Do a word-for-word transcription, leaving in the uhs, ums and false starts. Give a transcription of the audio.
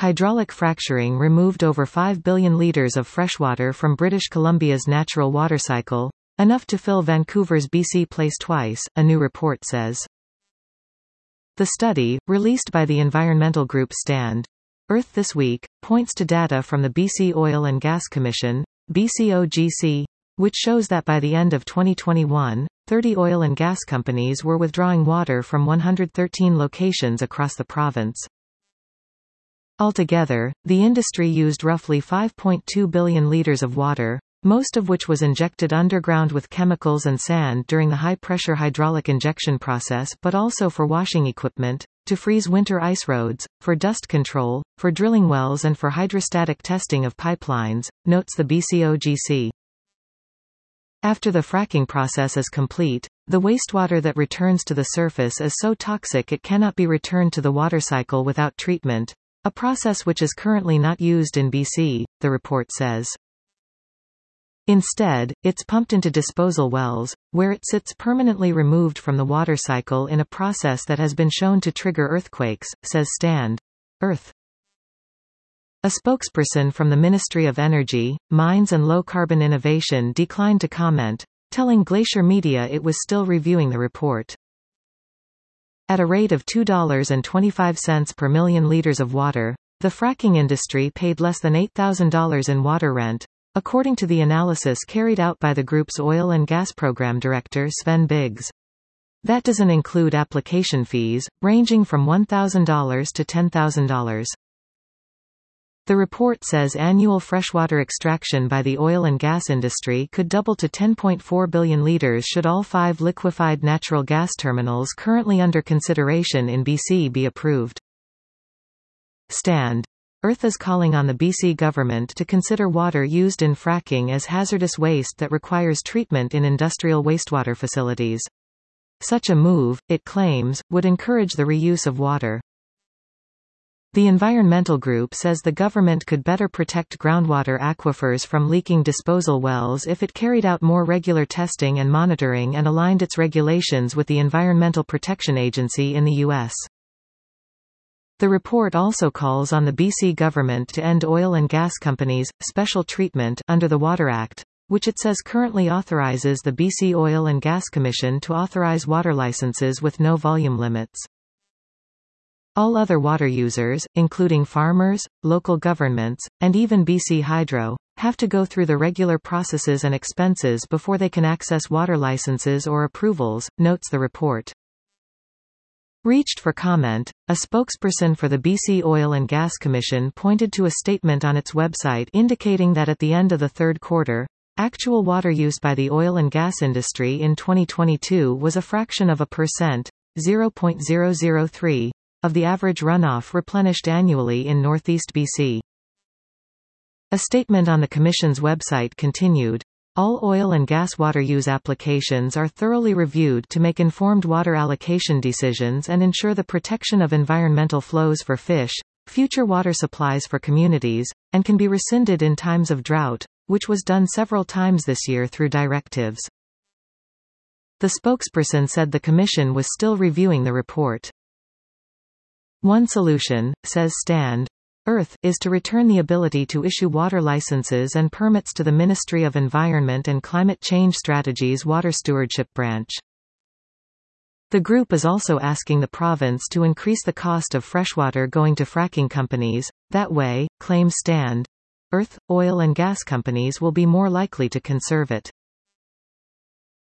Hydraulic fracturing removed over five billion litres of freshwater from British Columbia's natural water cycle, enough to fill Vancouver's B C Place twice, a new report says. The study, released by the environmental group Stand Earth this week, points to data from the B C Oil and Gas Commission, B C O G C, which shows that by the end of twenty twenty-one, thirty oil and gas companies were withdrawing water from one hundred thirteen locations across the province. Altogether, the industry used roughly five point two billion litres of water, most of which was injected underground with chemicals and sand during the high-pressure hydraulic injection process, but also for washing equipment, to freeze winter ice roads, for dust control, for drilling wells and for hydrostatic testing of pipelines, notes the B C O G C. After the fracking process is complete, the wastewater that returns to the surface is so toxic it cannot be returned to the water cycle without treatment, a process which is currently not used in B C, the report says. Instead, it's pumped into disposal wells, where it sits permanently removed from the water cycle in a process that has been shown to trigger earthquakes, says Stand Earth. A spokesperson from the Ministry of Energy, Mines and Low-Carbon Innovation declined to comment, telling Glacier Media it was still reviewing the report. At a rate of two dollars and twenty-five cents per million litres of water, the fracking industry paid less than eight thousand dollars in water rent, according to the analysis carried out by the group's oil and gas program director Sven Biggs. That doesn't include application fees, ranging from one thousand dollars to ten thousand dollars. The report says annual freshwater extraction by the oil and gas industry could double to ten point four billion litres should all five liquefied natural gas terminals currently under consideration in B C be approved. Stand Earth is calling on the B C government to consider water used in fracking as hazardous waste that requires treatment in industrial wastewater facilities. Such a move, it claims, would encourage the reuse of water. The environmental group says the government could better protect groundwater aquifers from leaking disposal wells if it carried out more regular testing and monitoring and aligned its regulations with the Environmental Protection Agency in the U S. The report also calls on the B C government to end oil and gas companies' special treatment under the Water Act, which it says currently authorizes the B C Oil and Gas Commission to authorize water licenses with no volume limits. All other water users, including farmers, local governments, and even B C Hydro, have to go through the regular processes and expenses before they can access water licenses or approvals, notes the report. Reached for comment, a spokesperson for the B C Oil and Gas Commission pointed to a statement on its website indicating that at the end of the third quarter, actual water use by the oil and gas industry in twenty twenty-two was a fraction of a percent, zero point zero zero three, of the average runoff replenished annually in northeast B C. A statement on the Commission's website continued, "All oil and gas water use applications are thoroughly reviewed to make informed water allocation decisions and ensure the protection of environmental flows for fish, future water supplies for communities, and can be rescinded in times of drought, which was done several times this year through directives." The spokesperson said the Commission was still reviewing the report. One solution, says Stand Earth, is to return the ability to issue water licenses and permits to the Ministry of Environment and Climate Change Strategy's Water Stewardship Branch. The group is also asking the province to increase the cost of freshwater going to fracking companies. That way, claims Stand Earth, oil and gas companies will be more likely to conserve it.